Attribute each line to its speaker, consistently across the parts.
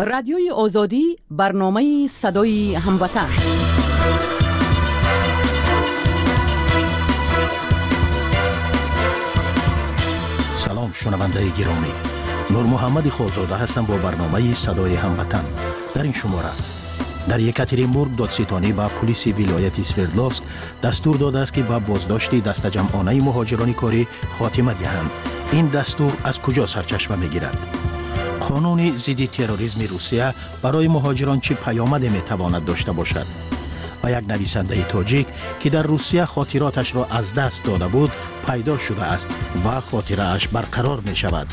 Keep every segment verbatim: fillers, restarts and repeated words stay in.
Speaker 1: رادیوی آزادی برنامه صدای هموطن.
Speaker 2: سلام شنونده گرامی، نور محمد خورزاده هستم با برنامه صدای هموطن. در این شماره در یکاترینبورگ دادستانی با پلیس ولایت سوردلوفسک دستور داده است که با بازداشت دسته جمعانه مهاجران کاری خاتمه دهند. این دستور از کجا سرچشمه میگیرد؟ قانون ضد تروریسم روسیه برای مهاجران چه پیامدی میتواند داشته باشد؟ و یک نویسنده تاجیک که در روسیه خاطراتش را از دست داده بود پیدا شده است و خاطره اش برقرار می شود.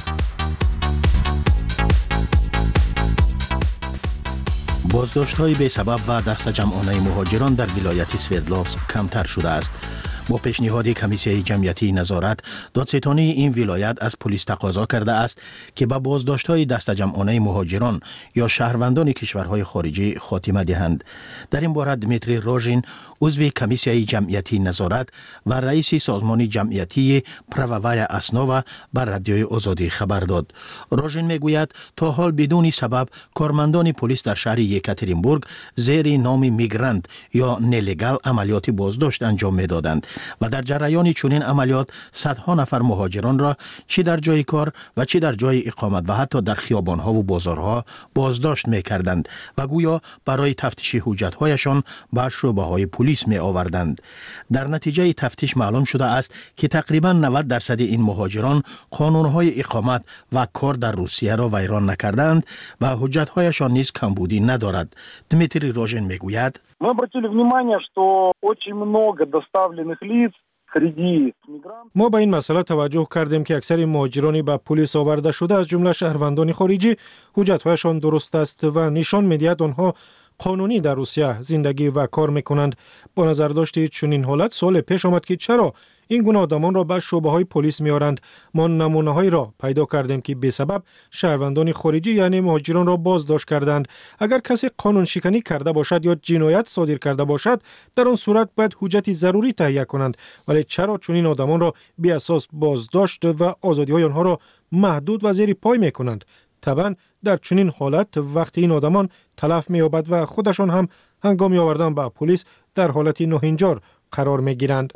Speaker 2: بازداشت های بی سبب و دست جمعانه مهاجران در ولایت سوردلوفسک کمتر شده است. با پیشنهاد کمیسیون جمعیتی نظارت، دادستانی این ولایت از پلیس تقاضا کرده است که با بازداشت‌های دست جمعانه مهاجران یا شهروندان کشورهای خارجی خاتمه دهند. در این باره دمیتری روژین، عضو کمیسیون جمعیتی نظارت و رئیس سازمان جمعیتی پرووای اسناوا بر رادیوی آزادی خبر داد. روژین میگوید تا حال بدون سبب کارمندان پلیس در شهر یکاترینبورگ زیر نام میگرانت یا نلگال عملیات بازداشت انجام میدادند و در جریان چنین عملیات صدها نفر مهاجران را چه در جای کار و چه در جای اقامت و حتی در خیابان‌ها و بازارها بازداشت می‌کردند و گویا برای تفتیش حجت‌هایشان به شعبه‌های پلیس می‌آوردند. در نتیجه تفتیش معلوم شده است که تقریباً نود درصد این مهاجران قانون‌های اقامت و کار در روسیه را ویران نکردند و حجت‌هایشان نیز کمبودی ندارد. دمیتری روژین میگوید:
Speaker 3: Мы обратили внимание, что очень много доставленных лиц среди мигрантов.
Speaker 4: ما به این مسئله توجه کردیم که اکثر مهاجران به پلیس آورده شده از جمله شهروندان خارجی حجت‌هایشان درست است و نشان می‌دهد آنها قانونی در روسیه زندگی و کار می‌کنند. با نظر داشت چنین حالت سوال پیش آمد که چرا این گونه آدمان را به شعبه‌های پلیس می‌آورند. ما نمونه‌هایی را پیدا کردیم که به سبب شهروندان خارجی یعنی مهاجران را بازداشت کردند. اگر کسی قانون شکنی کرده باشد یا جنایت صادر کرده باشد، در آن صورت باید حجت ضروری تهیه کنند. ولی چرا چنین آدمان را بی اساس بازداشت و آزادی‌های آنها را محدود و زیر پای می‌کنند؟ طبعا در چنین حالت وقتی این آدمان تلف می‌یابد و خودشان هم هنگامی آوردن به پلیس در حالت ناهنجار قرار می‌گیرند.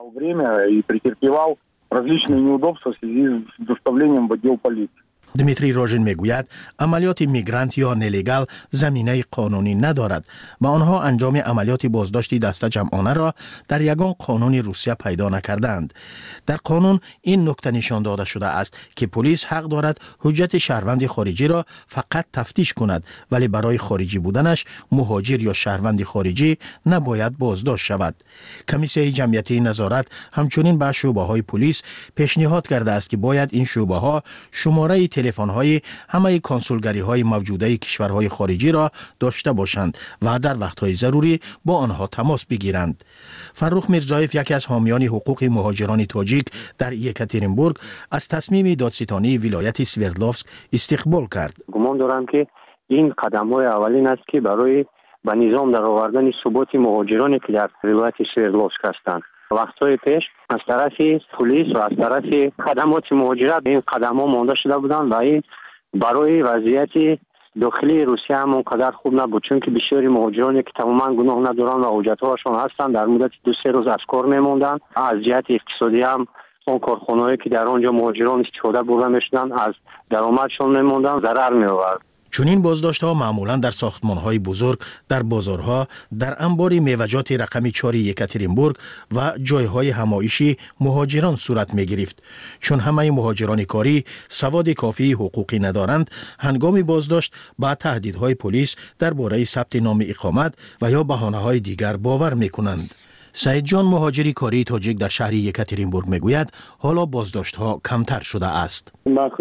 Speaker 2: دمیتری روژین میگوید عملیات میگرانت یا نلگال زمینه قانونی ندارد و آنها انجام عملیات بازداشتی دسته جمعانه را در یگان قانون روسیه پیدا نکردند. در قانون این نکته نشان داده شده است که پلیس حق دارد حجت شهروند خارجی را فقط تفتیش کند، ولی برای خارجی بودنش مهاجر یا شهروند خارجی نباید بازداشت شود. کمیسیون جمعیتی نظارت همچنین به شعبه‌های پلیس پیشنهاد کرده است که باید این شعبه‌ها شماره تلفن‌های همه کنسولگری‌های موجوده کشورهای خارجی را داشته باشند و در وقت‌های ضروری با آنها تماس بگیرند. فرخ میرزایف، یکی از حامیان حقوق مهاجران تاجیک در یکاترینبورگ، از تصمیم دادستانی ولایت سوردلوفسک استقبال کرد.
Speaker 5: گمان دارم که این قدم‌های اولین است که برای به نظام درآوردن ثبات مهاجرانی که در ولایت سوردلوفسک هستند. وقتهای پیش از طرف پلیس و از طرف خدمات مهاجرت این قدم ها مانده شده بودند و این برای وضعیت داخلی روسیه هم اونقدر خوب نبود، چون که بسیاری مهاجرانی که تماما گناه ندارند و حجت هاشون هستند در مدت دو سه روز از کار میموندند. از جهت اقتصادی هم اون کارخانه‌ای که در آنجا مهاجران استفاده برده میشدند از درآمدشون میموندند، ضرر می‌آورد.
Speaker 2: چون این بازداشت‌ها معمولاً در ساختمان‌های بزرگ، در بازارها، در انبار میوه‌جات رقم چهار یکاترینبورگ و جای‌های همایشی مهاجران صورت می‌گرفت. چون همه مهاجران کاری سواد کافی حقوقی ندارند، هنگام بازداشت با تهدیدهای پلیس درباره ثبت نام اقامت و یا بهانه‌های دیگر باور می‌کنند. سعید جان، مهاجری کاری تاجیک در شهر یکاترینبورگ، میگوید حالا بازداشت‌ها کمتر شده است.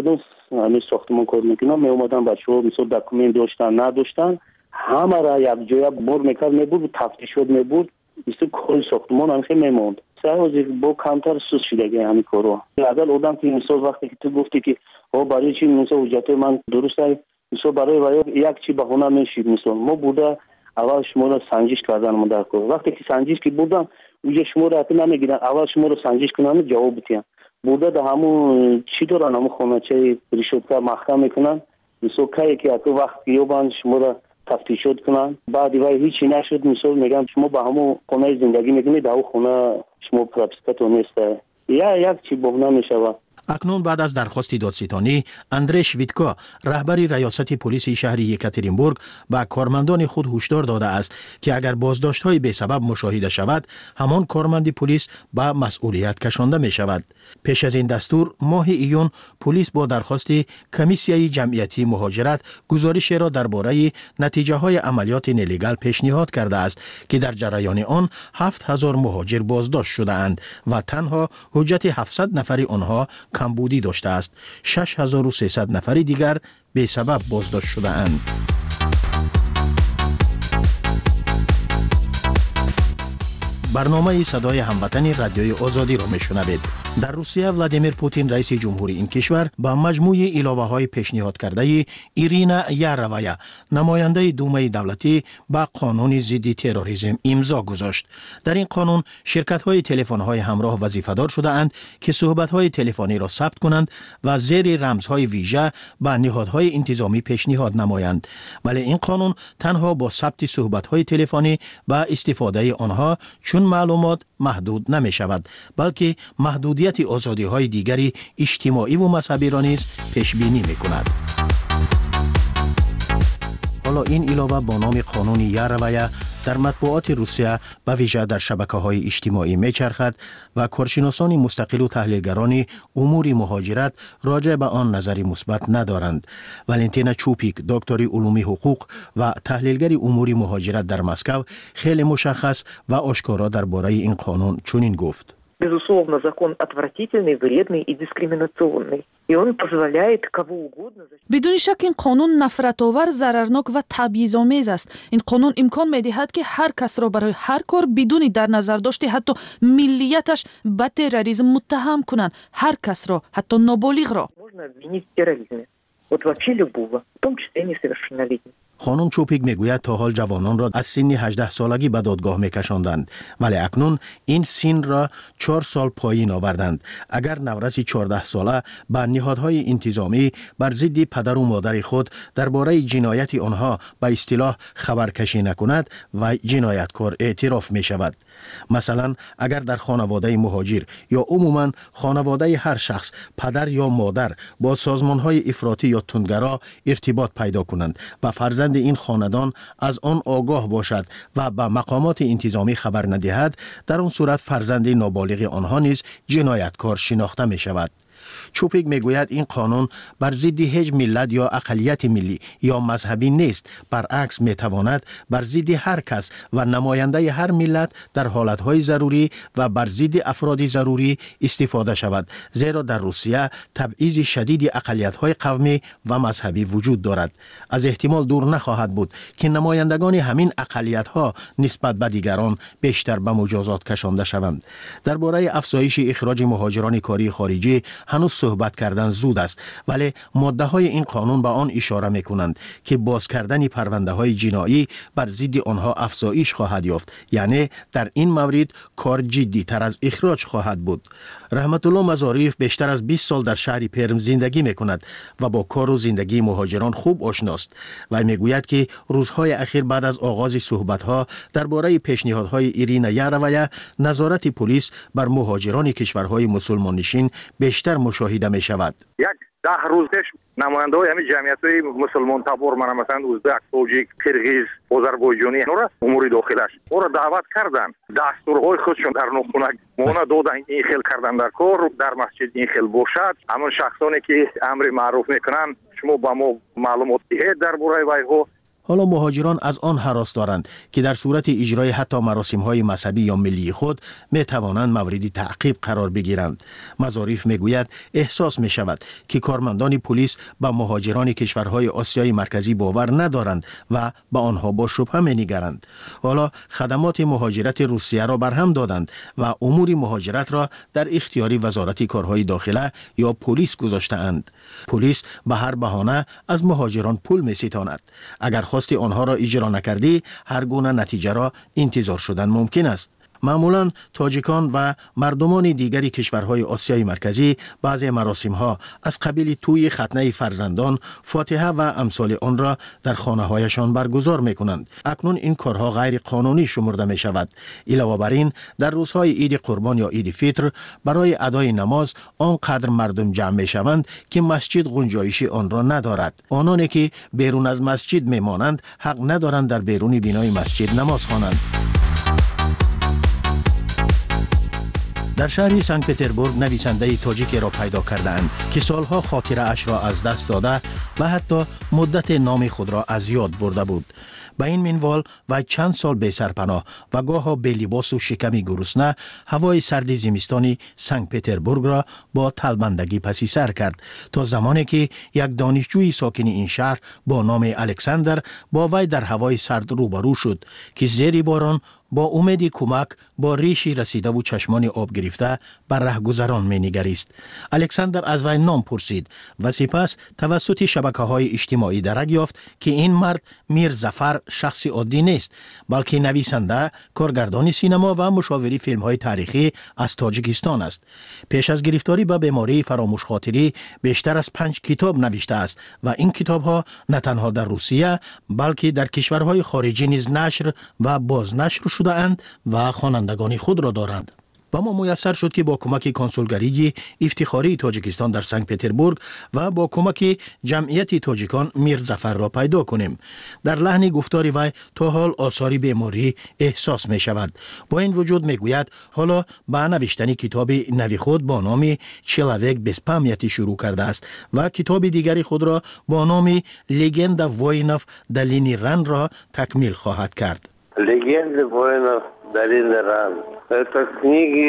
Speaker 6: همه ساختمان کار میکنم می اومدن بچه ها مثل دکومنت داشتن نداشتن همه را یک جای بر میکرد میبود تفتیش شد میبود مثل کل ساختمان هم خیلی میموند. سعی با کمتر سوز شده همین کارو. اول آدم که مثال وقتی که تو گفتی که ها برای چی مثلا حجت من درست است مثلا برای برای یک چی بهونه میشید مثلا ما بوده اول شما را سنجش کردن ما در کار وقتی که سنجش که بودم اونجا شما را نمیگیرن اول شما را سنجش کنن جواب بدین بوده در همون چی دارن همون خانه چه ریشوت‌ها محکم میکنن مثل که که تو وقت یوبان شما را تفتیشات کنن بعد وای هیچی نشد مثل میگم شما به همون خونه زندگی میکنید در خونه شما پراپستاتون نیست یا یک چی بهونه میشوه.
Speaker 2: اکنون بعد از درخواست دادستانی اندرش ویتکا رهبر ریاست پلیس شهر یکاترینبورگ به کارمندان خود هشدار داده است که اگر بازداشت‌های بی‌سبب مشاهده شود همان کارمند پلیس به مسئولیت کشانده می شود. پیش از این دستور ماه ایون پلیس با درخواست کمیسیای جمعیتی مهاجرت گزارش را درباره نتیجه های عملیات نلیگال پیشنهاد کرده است که در جریان آن هفت هزار مهاجر بازداشت شده اند و تنها حجت هفتصد نفری آنها کمبودی داشته است. شش هزار و سیصد نفر دیگر به سبب بازداشت شده اند. برنامه صدای هموطن رادیوی آزادی را میشنوید. در روسیه ولادیمیر پوتین رئیس جمهوری این کشور با مجموعه علاوه های پیشنهاد کرده ایرینا یارویا نماینده دومای دولتی با قانون ضد تروریسم امضا گذاشت. در این قانون شرکت های تلفن های همراه وظیفه‌دار شده اند که صحبت های تلفنی را ثبت کنند و زیر رمزهای ویژه به نهادهای انتظامی پیشنهاد نمایند. ولی این قانون تنها با ثبت صحبت های تلفنی و استفاده آنها چون معلومات محدود نمی شود بلکه محدودیت آزادی های دیگری اجتماعی و مذهبی را نیز پیش بینی می کند. حالا این علاوه با نام قانون یارویا در مطبوعات روسیه به ویژه در شبکه‌های اجتماعی می‌چرخد و کارشناسان مستقل و تحلیلگران امور مهاجرت راجع به آن نظری مثبت ندارند. ولنتینا چوپیک دکتری علوم حقوق و تحلیلگر امور مهاجرت در مسکو خیلی مشخص و آشکارا درباره این قانون چنین گفت:
Speaker 7: Безусловно, закон отвратительный, вредный и дискриминационный. И он позволяет кого угодно...
Speaker 8: بدون شک این قانون نفرت‌آور، ضررناک و تبعیض‌آمیز است. این قانون امکان می‌دهد که هر کس را برای هر کار بدون در نظر داشته حتی ملیتش به تروریسم متهم کنند. هر کس را، حتی نابالغ را.
Speaker 7: Можно обвинить в терроризме. Вот вообще любого, в том числе несовершеннолетних.
Speaker 2: خانم چوپیک میگوید تا حال جوانان را از سن هجده سالگی به دادگاه میکشاندند ولی اکنون این سن را چهار سال پایین آوردند. اگر نورس چهارده ساله به نهادهای انتظامی بر ضد پدر و مادر خود درباره جنایت آنها به اصطلاح خبرکشی نکند و جنایتکار اعتراف می شود. مثلا اگر در خانواده مهاجر یا عموما خانواده هر شخص پدر یا مادر با سازمانهای افراطی یا تندگرا ارتباط پیدا کنند و فرزند این خاندان از آن آگاه باشد و به مقامات انتظامی خبر ندهد، در آن صورت فرزند نابالغ آنها نیز جنایتکار شناخته می شود. چوپیک میگوید این قانون بر ضد هیچ ملت یا اقلیت ملی یا مذهبی نیست، برعکس میتواند بر ضد هر کس و نماینده هر ملت در حالتهای ضروری و بر ضد افراد ضروری استفاده شود، زیرا در روسیه تبعیض شدید اقلیت‌های قومی و مذهبی وجود دارد. از احتمال دور نخواهد بود که نمایندگان همین اقلیت‌ها نسبت به دیگران بیشتر به مجازات کشانده شوند. درباره افزایش اخراج مهاجران کاری خارجی هنوز صحبت کردن زود است، ولی ماده های این قانون به آن اشاره می کنند که باز کردن پرونده های جنایی بر ضد آنها افزایش خواهد یافت، یعنی در این مورد کار جدی تر از اخراج خواهد بود. رحمت الله مزاریف بیشتر از بیست سال در شهر پرم زندگی می کند و با کار و زندگی مهاجران خوب آشناست و می گوید که روزهای اخیر بعد از آغاز صحبت ها درباره پیشنهادهای ایرینا یارویا نظارت پلیس بر مهاجران کشورهای مسلمان نشین بیشتر مشاهده می شود.
Speaker 9: یک ده روز پیش نماینده های همین جمعیت های مسلمان تبار من مثلا ازبک، تاجیک، کرغیز، آذربایجانی نورا امور داخلش او را دعوت کردن، دستورهای خودشون در نخونه مونا دادن این خیل کردن در کار در مسجد این خیل باشد. همون شخصانی که امر معروف میکنن شما با ما معلومات دهید درباره ویها.
Speaker 2: حالا مهاجران از آن هراس دارند که در صورت اجرای حتی مراسم‌های مذهبی یا ملی خود می توانند مورد تعقیب قرار بگیرند. مزاریف میگوید احساس می شود که کارمندان پلیس به مهاجران کشورهای آسیای مرکزی باور ندارند و به آنها با شبهه می نگرند. حالا خدمات مهاجرت روسیه را برهم دادند و امور مهاجرت را در اختیار وزارت کارهای داخله یا پلیس گذاشته‌اند. پلیس به هر بهانه از مهاجران پول می ستاند. اگر خواستی آنها را اجرا نکردی هر گونه نتیجه را انتظار شدن ممکن است. معمولاً تاجیکان و مردمان دیگری کشورهای آسیای مرکزی بعضی مراسم‌ها از قبیل توی ختنه فرزندان، فاتحه و امثال آن را در خانه‌هایشان برگزار می‌کنند. اکنون این کارها غیر قانونی شمرده می‌شود. علاوه بر این در روزهای عید قربان یا عید فطر برای ادای نماز آنقدر مردم جمع می‌شوند که مسجد گنجایش آن را ندارد. آنانی که بیرون از مسجد می‌مانند حق ندارند در بیرون بینای مسجد نماز خوانند. در شهر سنت پتربورگ نویسنده تاجیکی را پیدا کردند که سالها خاطره اش را از دست داده و حتی مدت نام خود را از یاد برده بود. به این منوال و چند سال بی سرپناه و گاها بی لباس و شکمی گرسنه هوای سرد زمستانی سنت پتربورگ را با طلبندگی پسی سر کرد تا زمانی که یک دانشجوی ساکن این شهر با نام الکساندر با وی در هوای سرد روبرو شد که زیر باران با امید کمک با ریشی رسیده و چشمان آب گرفته بر رهگذران می نگریست. الکساندر از وی نام پرسید و سپس توسط شبکه‌های اجتماعی درک یافت که این مرد میر ظفر شخصی عادی نیست، بلکه نویسنده، کارگردان سینما و مشاور فیلم‌های تاریخی از تاجیکستان است. پیش از گرفتاری به بیماری فراموش خاطری بیشتر از پنج کتاب نوشته است و این کتاب‌ها نه تنها در روسیه بلکه در کشورهای خارجی نیز نشر و بازنشر شده اند و خوانندگان خود را دارند. و ما میسر شد که با کمک کنسولگری افتخاری تاجیکستان در سنت پتربورگ و با کمک جمعیت تاجیکان میر ظفر را پیدا کنیم. در لحن گفتاری وی تا حال آثاری بیماری احساس می شود. با این وجود می گوید حالا به نوشتن کتاب نوی خود با نام چلاویک без памяти شروع کرده است و کتاب دیگری خود را با نام لگندا воинов долины رن را تکمیل خواهد کرد.
Speaker 10: Легенды воинов долины Ран. Это книги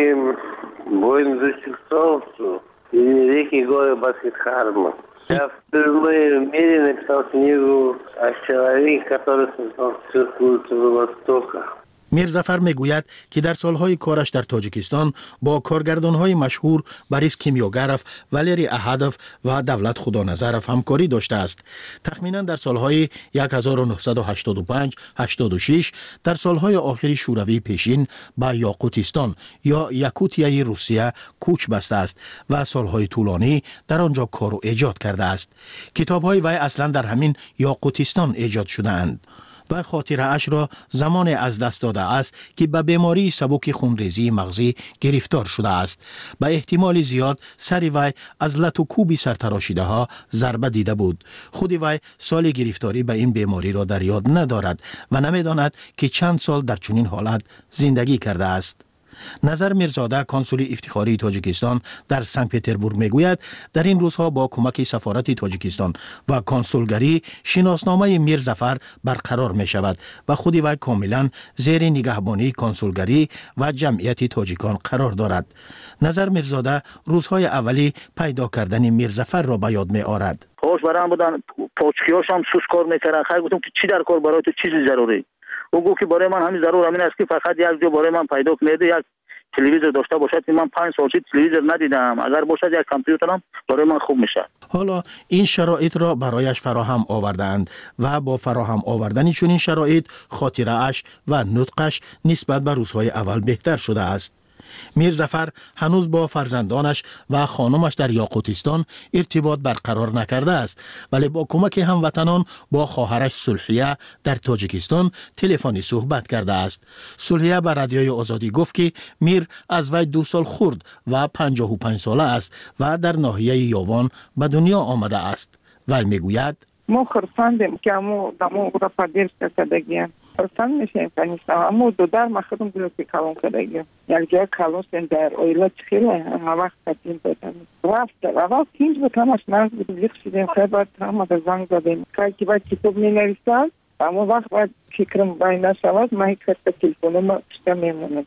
Speaker 10: воинствующих солнцу и великий горы Баскетхарма. Я впервые в мире написал книгу о человеке, который создал всю культуру Востока.
Speaker 2: میر ظفر می گوید که در سالهای کارش در تاجیکستان با کارگردانهای مشهور بوریس کیمیوگروف، والری احدوف و دولت خدانظرف همکاری داشته است. تخمینا در سالهای هزار و نهصد و هشتاد و پنج هشتاد و شش در سالهای آخری شوروی پیشین به یاقوتستان یا یاکوتیای روسیه کوچ بسته است و سالهای طولانی در آنجا کار و ایجاد کرده است. کتاب‌های وی اصلا در همین یاقوتستان ایجاد شده اند. و خاطره اش را زمان از دست داده است که به بیماری سبک خونریزی مغزی گرفتار شده است. به احتمال زیاد سر وی از لط و کوب سرتراشیده ها ضربه دیده بود. خود وی سال گرفتاری به این بیماری را در یاد ندارد و نمیداند که چند سال در چنین حالت زندگی کرده است. نظر میرزاده کنسول افتخاری تاجیکستان در سنت پتربورگ میگوید در این روزها با کمک سفارت تاجیکستان و کنسولگری شناسنامه میر ظفر برقرار می شود و خودی وی کاملا زیر نگهبانی کنسولگری و جمعیت تاجیکان قرار دارد. نظر میرزاده روزهای اولی پیدا کردن میر ظفر را به یاد می آورد.
Speaker 6: خوش برام بودن پوچکیاش هم سوس کار میکردن. خیلی گفتم که چی در کار برای تو چیزی ضروری؟ او گفت که برای من همین ضرور همین است که فقط یک جا برای من پیدا کنید یک تلویزیون داشته باشد که من پنج سال تلویزیون ندیدم، اگر باشد یک کامپیوترم برای من خوب میشه.
Speaker 2: حالا این شرایط را برایش فراهم آوردند و با فراهم آوردن چنین شرایط خاطره اش و نطقش نسبت به روزهای اول بهتر شده است. میر ظفر هنوز با فرزندانش و خانمش در یاقوتستان ارتباط برقرار نکرده است، ولی با کمک هموطنان با خواهرش سلحیه در تاجیکستان تلفنی صحبت کرده است. سلحیه به رادیوی آزادی گفت که میر از وی دو سال خورد و پنجاه و پنج ساله است و در ناحیه یاوان به دنیا آمده است. وی میگوید
Speaker 11: ما خرسندیم که امو دمو را پدرس کردگیم. خرسند میشیم کنیستم امو دو در مخدم بلوکی کلون کردگیم. یک جای کلون در اویلا چخیله همه وقت کتیم بودم. رفت اول تینج بکنمش نرز بودم یک شدیم خیلی باید همه به زنگ زدیم. که باید کتاب می نویستم اما وقت باید فکرم باید نشود من یک خط تلفونم پشتا میمونم.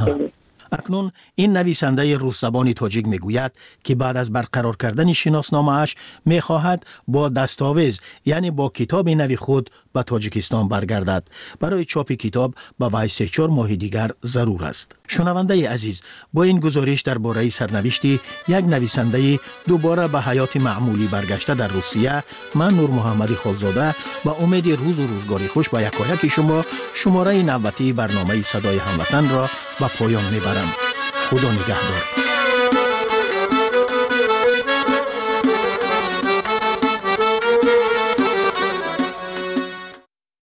Speaker 2: اکنون این نویسنده روسزبان تاجیک میگوید که بعد از برقرار کردن شناسنامه اش میخواهد با دستاویز یعنی با کتاب نوی خود به تاجیکستان برگردد. برای چاپ کتاب به وی سه چهار ماه دیگر ضرور است. شنونده عزیز، با این گزارش درباره سرنوشت یک نویسنده دوباره به حیات معمولی برگشته در روسیه، من نور محمدی خالزاده با امید روز و روزگاری خوش با یکایک شما شماره نوبتی برنامه صدای هموطن را به پایان میبرم. خدا نگهدار.